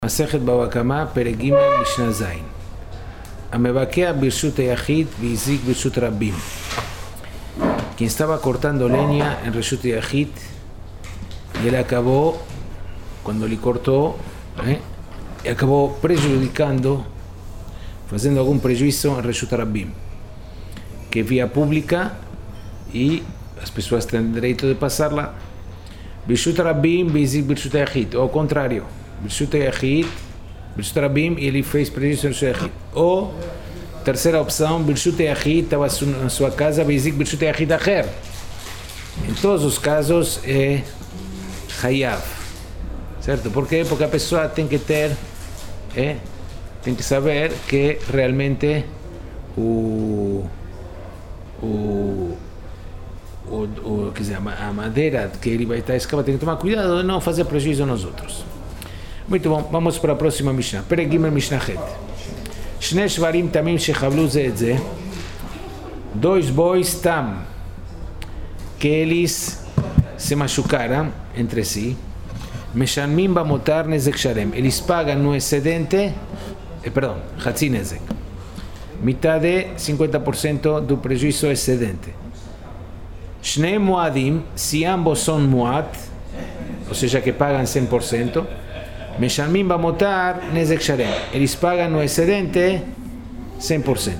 Masechet Bava Kama, Perek Gimel, Mishnah Zayin. Amebakea Birshut Yachid, Bizik Birshut Rabbim. Quien estaba cortando leña en Reshut Yachid, y él acabó, cuando le cortó, acabó prejudicando, haciendo algún prejuicio en Reshut Rabbim, que es vía pública y las personas tienen derecho de pasarla. Birshut Rabbim, Bizik Birshut Yachid, o contrario. Birshut Yachid, Birshut Rabbim, y ele fez prejuízo en Birshut Yachid. Ou, terceira opção, Birshut Yachid estava na sua casa, Bizik Birshut Yachid Acher. Em todos os casos é Hayav, certo? Por quê? Porque a pessoa tem que ter, tem que saber que realmente quer dizer, a madeira que ele vai estar escavando tem que tomar cuidado de não fazer prejuízo nos outros. Muito bom, vamos para a próxima Mishnah. Perek Gimel Mishnah Het. Shnei shvarim tamim shechavlu ze et ze. Dois bois tam que eles se machucaram entre si. Meshalmim bamotar nezek shalem. Eles pagam no excedente, perdão, hatzi nezek. Metade, 50% do prejuízo excedente. Shnei muadim, se ambos são muad, ou seja, que pagam 100%, Meshalmim bamotar nezek shalem. Eles pagam no excedente 100%.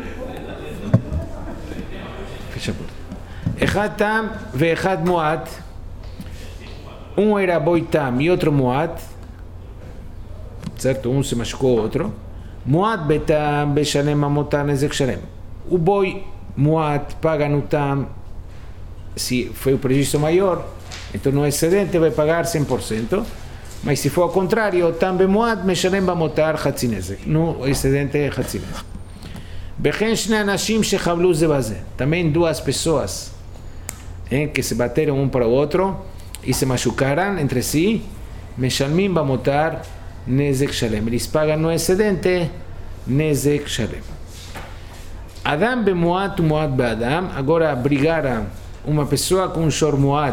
Fecha a porta. Echad tam ve echad muad. Um era boi tam e outro muad. Certo? Um se machucou outro. Muad betam beshalem bamotar nezek shalem. O boi muad paga no tam. Se foi o prejuízo maior, então no excedente vai pagar 100%. Mas se for ao contrário, tam bemuad, meshalem bamotar hatzi nezek. No excedente hatzi nezek. Bechen shnei anashim shechavlu ze baze. Também duas pessoas que se bateram um para o outro e se machucaram entre si, meshalmim bamotar nezek shalem. Eles pagam no excedente nezek shalem. Adam bemuad, muad beadam. Agora brigaram uma pessoa com um shor muad,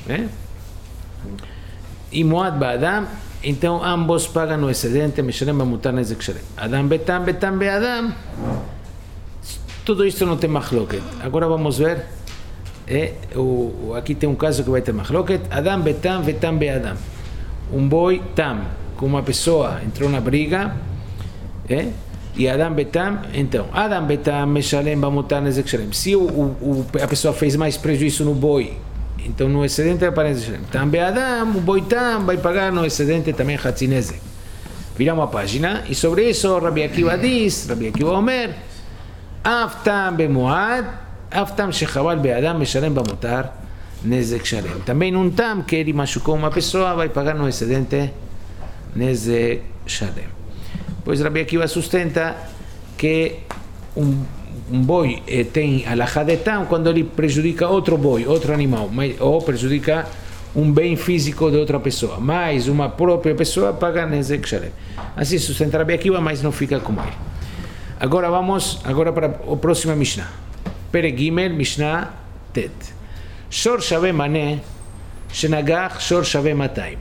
e muad ba'adam, então ambos pagam no excedente, meshalem bamotar nezek shalem. Adam betam, betam be'adam. Tudo isso não tem machloket. Agora vamos ver, aqui tem um caso que vai ter machloket. Adam betam, betam be'adam. Um boi tam, com uma pessoa entrou na briga, e Adam betam, então Adam betam, meshalem bamotar nezek shalem. Se a pessoa fez mais prejuízo no boi, então no excedente aparece também Adam, o boi tam vai pagar no excedente também hatzi nezek. Viramos a página e sobre isso Rabbi Akiva diz, Rabbi Akiva Omer, af tam bemuad, af tam shechaval be'adam meshalem bamotar nezek shalem. Também um tam que ele machucou uma pessoa vai pagar no excedente nezek shalem. Pois Rabbi Akiva sustenta que um boi tem alahá de tam quando ele prejudica outro boi, outro animal, ou prejudica um bem físico de outra pessoa, mas uma própria pessoa paga nezek shalem. Assim sustenta Rabbi Akiva, mas não fica como ele. Agora vamos para a próxima Mishnah. Perek Gimel, Mishnah Tet. Shor shaveh maneh, shenagach shor shaveh matayim.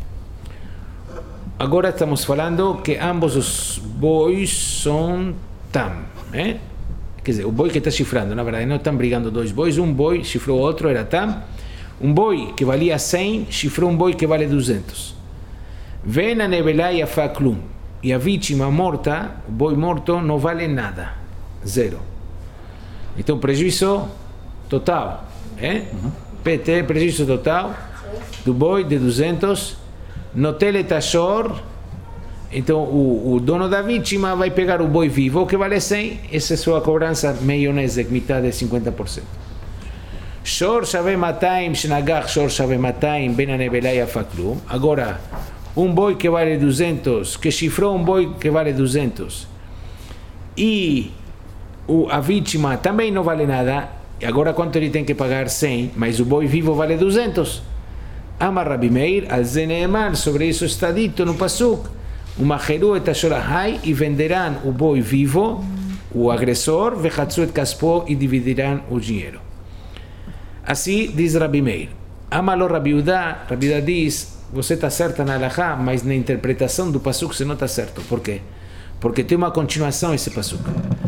Agora estamos falando que ambos os bois são tam, Quer dizer, o boi que está chifrando, na verdade, não estão brigando dois bois, um boi chifrou outro, era tam. Um boi que valia 100, chifrou um boi que vale 200. Vem a nevelá e a faklum. E a vítima morta, o boi morto, não vale nada. Zero. Então, prejuízo total. PT, prejuízo total do boi de 200. Notele tashor. Então, o dono da vítima vai pegar o boi vivo, que vale 100, essa é a sua cobrança, meio nezek, metade, 50%. Shor shaveh matayim, shenagach shor shaveh matayim, ben hanevelá e afaklum. Agora, um boi que vale 200, que chifrou um boi que vale 200, e a vítima também não vale nada, e agora quanto ele tem que pagar? 100, mas o boi vivo vale 200. Amar Rabbi Meir, al ze neemar, sobre isso está dito no pasuk, umacheru et ashorahai, e venderão o boi vivo, o agressor, vechatzu et kaspo, e dividirão o dinheiro. Assim diz Rabbi Meir. Amalo Rabbi Yehuda diz, você está certa na halachá, mas na interpretação do pasuk você não está certo. Por quê? Porque tem uma continuação esse pasuk.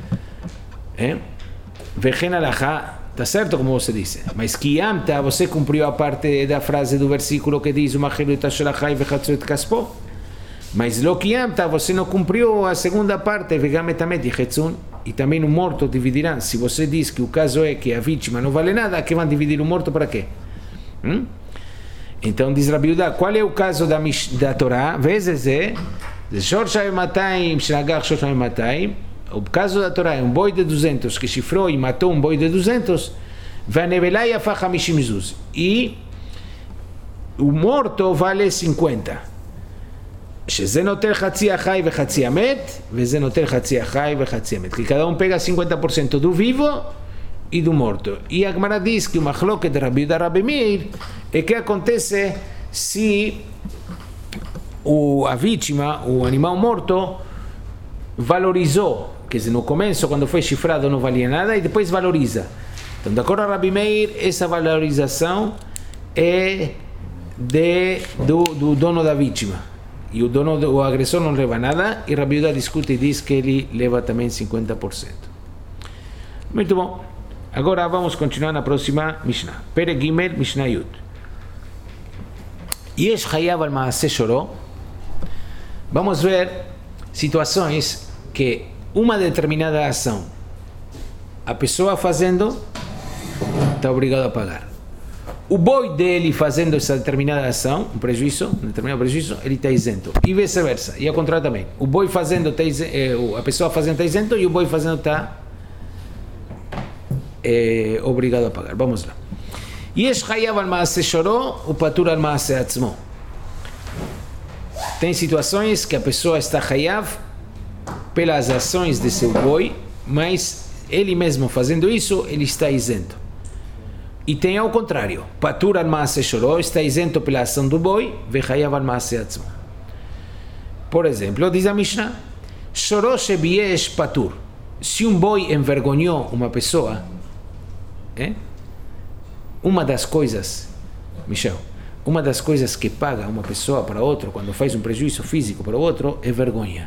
Vechen halachá, está certo como você disse, mas Kiyamta, você cumpriu a parte da frase do versículo que diz uma cheluta shelachai vechatzu et kaspo. Mas lo Kiyamta, você não cumpriu a segunda parte, vegametamet yichetzun, e também o morto dividirão. Se você diz que o caso é que a vítima não vale nada, que vão dividir o morto para quê? Então diz Rabi Yehuda, qual é o caso da Torá? Vezes é Shorshay Matayim, Shragach Shorshay Matayim. O caso da Torá é um boi de 200 que chifrou e matou um boi de 200, Vanebelai Afach Hamishim Zuz, e o morto vale 50. שזה נוטל חצי החי וחצי המת, וזה נוטל חצי החי וחצי המת. כי cada um pega 50% do vivo e do morto. E a Gemara diz que o machloket de Rabi Yehuda Rabi Meir é que acontece se a vítima, o animal morto, valorizou. Quer dizer, no começo, quando foi chifrado, não valia nada, e depois valoriza. Então, de acordo com Rabi Meir, essa valorização é do dono da vítima. E o agressor não leva nada, e Rabi Yehuda discute e diz que ele leva também 50%. Muito bom. Agora vamos continuar na próxima Mishnah. Perek Gimel, Mishnah Yud. Yesh Hayav al Maaseh Shoro. Vamos ver situações que uma determinada ação, a pessoa fazendo, está obrigado a pagar. O boi dele fazendo essa determinada ação, um determinado prejuízo, ele está isento. E vice-versa, e ao contrário também. O boi fazendo, a pessoa fazendo está isento e o boi fazendo está obrigado a pagar. Vamos lá. Yesh Hayav al Maaseh Shoro, o Patur al Maaseh Atzmo. Tem situações que a pessoa está Hayav pelas ações de seu boi, mas ele mesmo fazendo isso, ele está isento. E tem ao contrário, Patur al Maaseh Shoro, está isento pela ação do boi, Vechayav al Maaseh Atzmo. Por exemplo, diz a Mishnah, Shoro shebiesh Patur. Se um boi envergonhou uma pessoa, uma das coisas, Michel, uma das coisas que paga uma pessoa para outra, quando faz um prejuízo físico para o outro, é vergonha.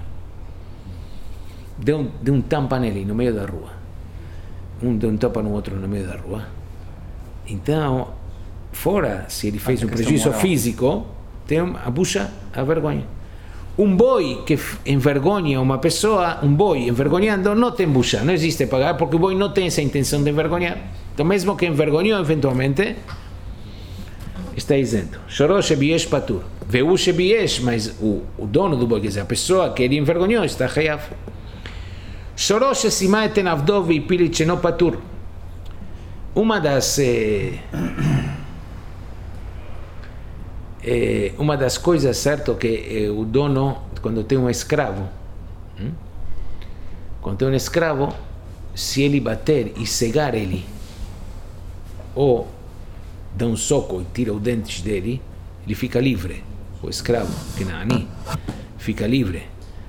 Deu um tapa nele no meio da rua. Deu um tapa no outro no meio da rua. Então, fora, se ele fez um prejuízo físico, tem a bucha, a vergonha. Um boi que envergonha uma pessoa, um boi envergonhando, não tem bucha, não existe pagar, porque o boi não tem essa intenção de envergonhar. Então, mesmo que envergonhou, eventualmente, está isento. Shoro shebiesh patur. Veu shebiesh, mas o dono do boi, quer dizer, a pessoa que ele envergonhou, está hayav. Shoro shesima eten avdo veipilit sheno patur. Uma das coisas, certo, que o dono, quando tem um escravo, se ele bater e cegar ele, ou dá um soco e tira os dentes dele, ele fica livre. O escravo, que não fica livre.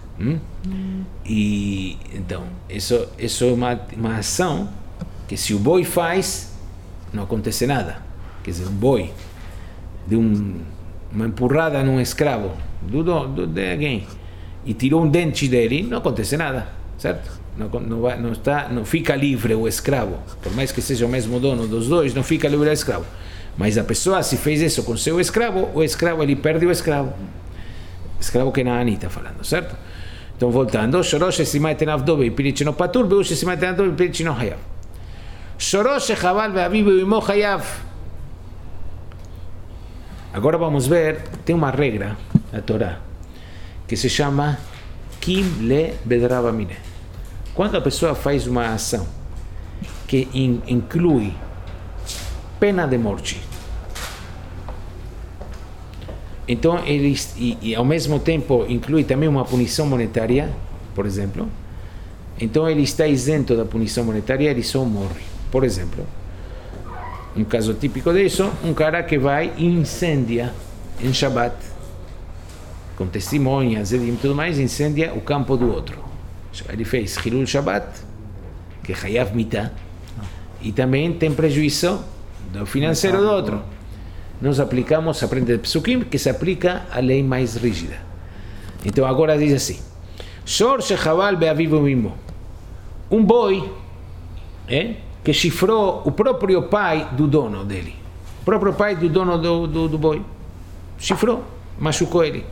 E então, isso é uma ação que se o boi faz, não acontece nada. Quer dizer, um boi deu uma empurrada num escravo de alguém e tirou um dente dele, não acontece nada, certo? Não fica livre o escravo, por mais que seja o mesmo dono dos dois, não fica livre o escravo. Mas a pessoa, se fez isso com seu escravo, o escravo, ele perde o escravo que Naani está falando, certo? Então, voltando, Shorosh Simai Tenavdo Veipilit Sheno Patur, Beush Simai Tenavdo Veipilit Sheno Hayav. Shorosh Chaval Veaviv Veimo Hayav. Agora vamos ver, tem uma regra na Torá que se chama Kim Le Bedrava Mine. Quando a pessoa faz uma ação que inclui pena de morte, então ele e ao mesmo tempo inclui também uma punição monetária, por exemplo, então ele está isento da punição monetária, ele só morre. Por exemplo, um caso típico disso, um cara que vai e incendia em Shabbat, com testemunhas e tudo mais, incendia o campo do outro. Ele fez Hilul Shabbat, que é Hayav Mitah, e também tem prejuízo do financeiro do outro. nós aplicamos, aprende de Psukim, que se aplica a lei mais rígida. Então agora diz assim: Shor shechaval beavivo mimo. Um boi que chifrou o próprio pai do dono dele. O próprio pai do dono do boi. Chifrou, machucou ele.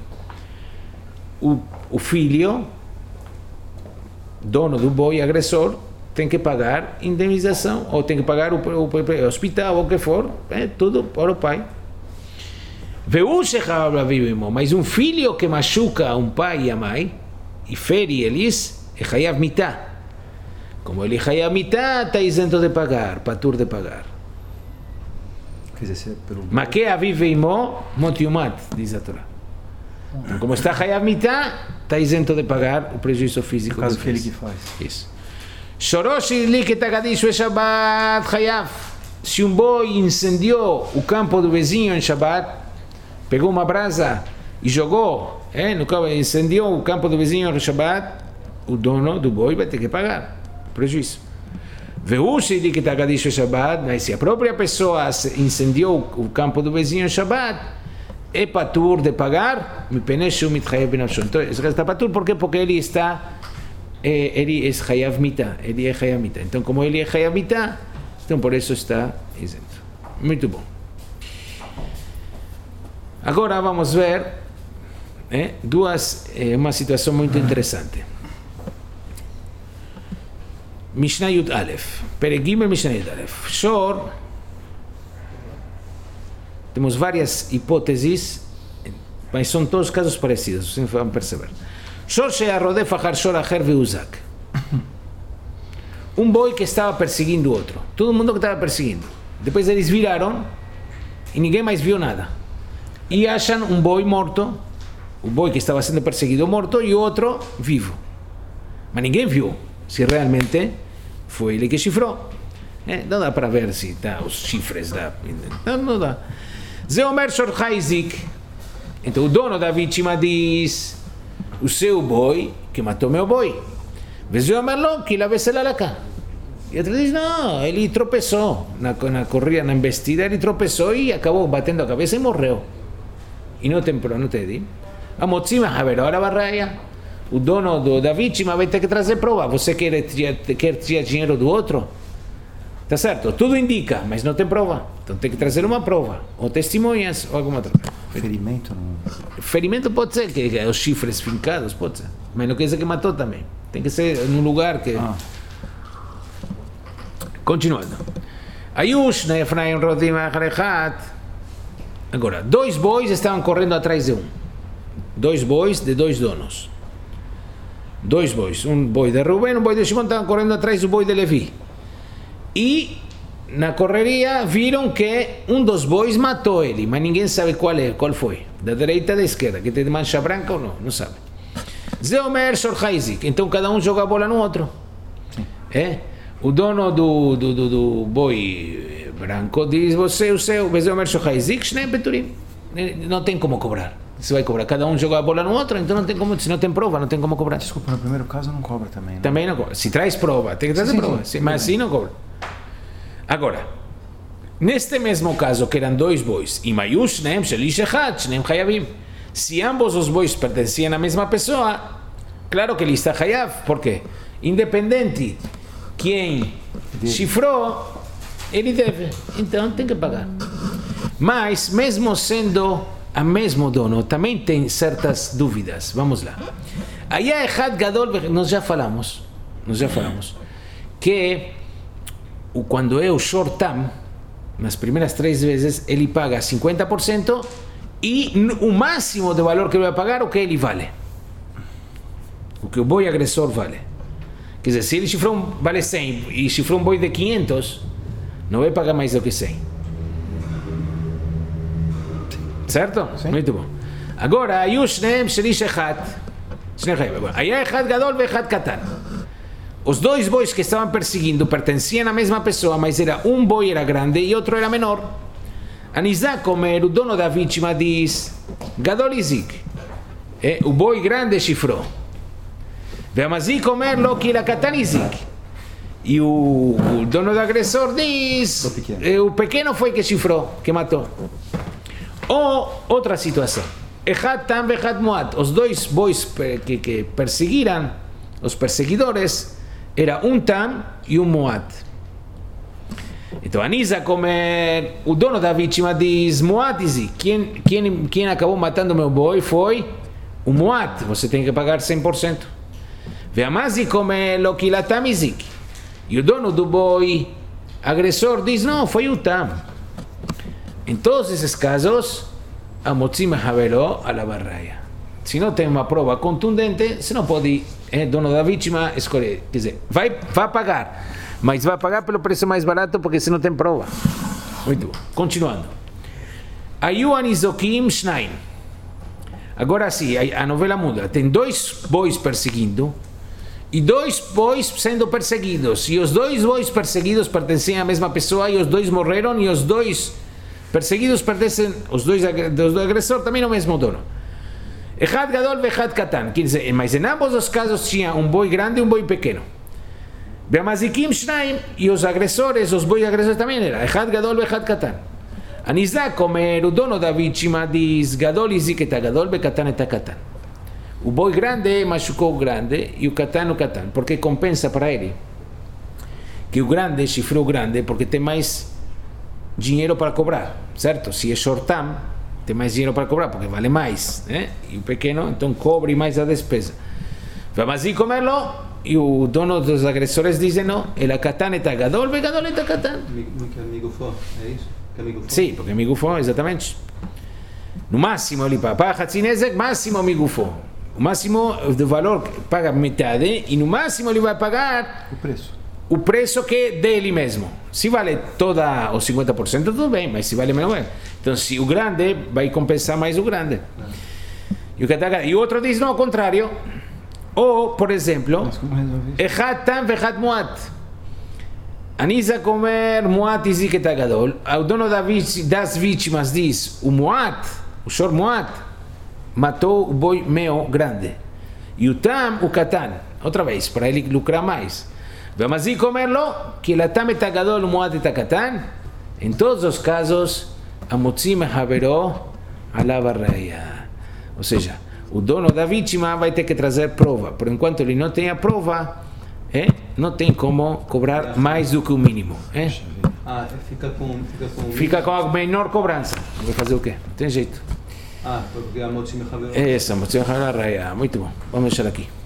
O filho, dono do boi, agressor, tem que pagar indenização, ou tem que pagar o hospital, ou o que for, tudo para o pai. Mas um filho que machuca um pai e a mãe, e fere eles, é chayav mitá. Como ele é chayav mitá, está isento de pagar, patur de pagar. Mas que avive imo, motiumat, diz a Torá. Então, como está chayav mitá, está isento de pagar o prejuízo físico. No caso que ele que faz. Isso. Shoroshi li tagadish ve Shabbat chayav. Se um boi incendiou o campo do vizinho em Shabbat, pegou uma brasa e jogou, incendiou o campo do vizinho em Shabbat, o dono do boi vai ter que pagar prejuízo. Veushi li tagadish ve Shabbat, mas se a própria pessoa incendiou o campo do vizinho em Shabbat, é patur de pagar, me peneshu mitchayev benafsho. Então, está patur porque ele está ele é chayav mitá, ele é chayav mitá. Então, como ele é chayav mitá, então por isso está isento. Muito bom. Agora vamos ver uma situação muito interessante. Mishnah Yud Aleph, Perek Gimel Mishnah Yud Aleph. Shor, temos várias hipóteses, mas são todos casos parecidos, vocês vão perceber. Shor she'arodef achar shor acher ve'uzak. Um boi que estava perseguindo o outro. Todo mundo que estava perseguindo. Depois eles viraram e ninguém mais viu nada. E acham um boi morto, o boi que estava sendo perseguido morto e o outro vivo. Mas ninguém viu se realmente foi ele que chifrou. Não dá para ver se tá os chifres. Não dá. Ze omer shor chaizik. Então o dono da vítima diz: o seu boi que matou meu boi. Vezeu a Merlon que lave se lá cá. E outro diz: não, ele tropeçou na corrida, na embestida, ele tropeçou e acabou batendo a cabeça e morreu. E não temedi. A motzima, a ver, agora barraia. O dono da vítima vai ter que trazer prova. Você quer tirar dinheiro do outro? Tá certo, tudo indica, mas não tem prova. Então tem que trazer uma prova, ou testemunhas, ou alguma outra coisa. Ferimento não... Ferimento pode ser, que os chifres fincados, pode ser. Mas não quer dizer que matou também. Tem que ser num lugar que... Continuando. Ayush, na Efraim Rodim Acharechat. Agora, 2 bois estavam correndo atrás de um. 2 bois de 2 donos. 2 bois. Um boi de Rubén, um boi de Shimon, estavam correndo atrás do boi de Levi. E na correria viram que um dos bois matou ele, mas ninguém sabe qual foi. Da direita ou da esquerda, que tem mancha branca ou não sabe. Zeomer Shorchaizik. Então cada um joga a bola no outro. O dono do boi branco diz: você, o seu, Zeomer Shorchaizik, Shneim Beturim. Não tem como cobrar. Você vai cobrar, cada um joga a bola no outro, então não tem como, se não tem prova, não tem como cobrar. Desculpa, no primeiro caso não cobra também, né? Também não cobra. Se traz prova, tem que trazer prova. Sim, mas assim não cobra. Agora, neste mesmo caso, que eram 2 bois, e Mayush, Shneim, Shelish Echad, Shneim Chayavim, se ambos os bois pertenciam à mesma pessoa, claro que ele está Chayav. Por quê? Independente quem chifrou, ele deve. Então tem que pagar. Mas, mesmo sendo a mesmo dono, também tem certas dúvidas. Vamos lá. Aí a Echad Gadol, nós já falamos que quando é o short tam, nas primeiras 3 vezes, ele paga 50% e o máximo de valor que ele vai pagar, o que ele vale. O que o boi agressor vale. Quer dizer, se ele chifrou vale 100 e chifrou um boi de 500, não vai pagar mais do que 100. Certo? Sim. Muito bom. Agora, aí o Shneim Shelish Echad. Aí é Echad Gadol e Echad Katan. Os 2 bois que estavam perseguindo pertenciam à mesma pessoa, mas um boi era grande e outro era menor. Anizak, como o dono da vítima, diz: Gadol Izik. O boi grande chifrou. Ve'amazik comer lo que era Katan Izik. E o dono do agressor diz: o pequeno foi que chifrou, que matou. Ou outra situação. Echad tam vechad muat. Os dois bois que perseguiram, os perseguidores, era um tam e um muat. Então Anisa, como o dono da vítima diz, muat, diz, quem acabou matando meu boi foi o muat, você tem que pagar 100%. Veamazi, como lo que la tamizik. E o dono do boi agressor diz, não, foi o tam. Em todos esses casos, a motzim havelo a la barraia. Se não tem uma prova contundente, você não pode, dono da vítima, escolher. Quer dizer, vai pagar, mas vai pagar pelo preço mais barato porque você não tem prova. Muito bom. Continuando. Ayu anizokim shnaim. Agora sim, a novela muda. Tem dois bois perseguindo e dois bois sendo perseguidos. E os dois bois perseguidos pertencem à mesma pessoa e os dois morreram e os dois perseguidos pertencem, os dois do agressor também ao mesmo dono. Echad gadol vechad katan. Quer dizer, mas em ambos os casos tinha um boi grande e um boi pequeno. Beamazikim shnaim, e os agressores, os bois agressores também era echad gadol vechad katan. Anizá, como o dono da vítima, diz gadol izik eta gadol bekatan eta katan. O boi grande machucou o grande e o katan, porque compensa para ele que o grande chifrou o grande porque tem mais dinheiro para cobrar, certo? Se é shortam, tem mais dinheiro para cobrar porque vale mais, né? E o pequeno então cobre mais a despesa. Vamos assim comerlo e o dono dos agressores dizem não, ele katan eta gadol, begadol eta katan. Migufo, é isso? Sim, porque migufo, exatamente. No máximo ele paga hatzinezek, máximo migufo. O máximo do valor paga metade e no máximo ele vai pagar o preço que é dele mesmo. Se vale toda os 50%, tudo bem, mas se vale menos, então se o grande vai compensar mais o grande. E o outro diz não, ao contrário. Ou, por exemplo, echad tam vechad muat. Anisa comer muat e ziketa gadol. O dono das vítimas diz, o muat, o shor muat, matou o boi meu grande. E o tam, o katan. Outra vez, para ele lucrar mais. Vamos a comerlo, que la tam eta gadol, o muat eta katan. Em todos os casos, a motzim haveró a la barraia. Ou seja, o dono da vítima vai ter que trazer prova. Por enquanto ele não tem a prova, não tem como cobrar mais do que o mínimo. Fica com a menor cobrança. Vai fazer o quê? Não tem jeito. Porque a motzim haveró. Essa, motzim haveró a barraia. Muito bom. Vamos deixar aqui.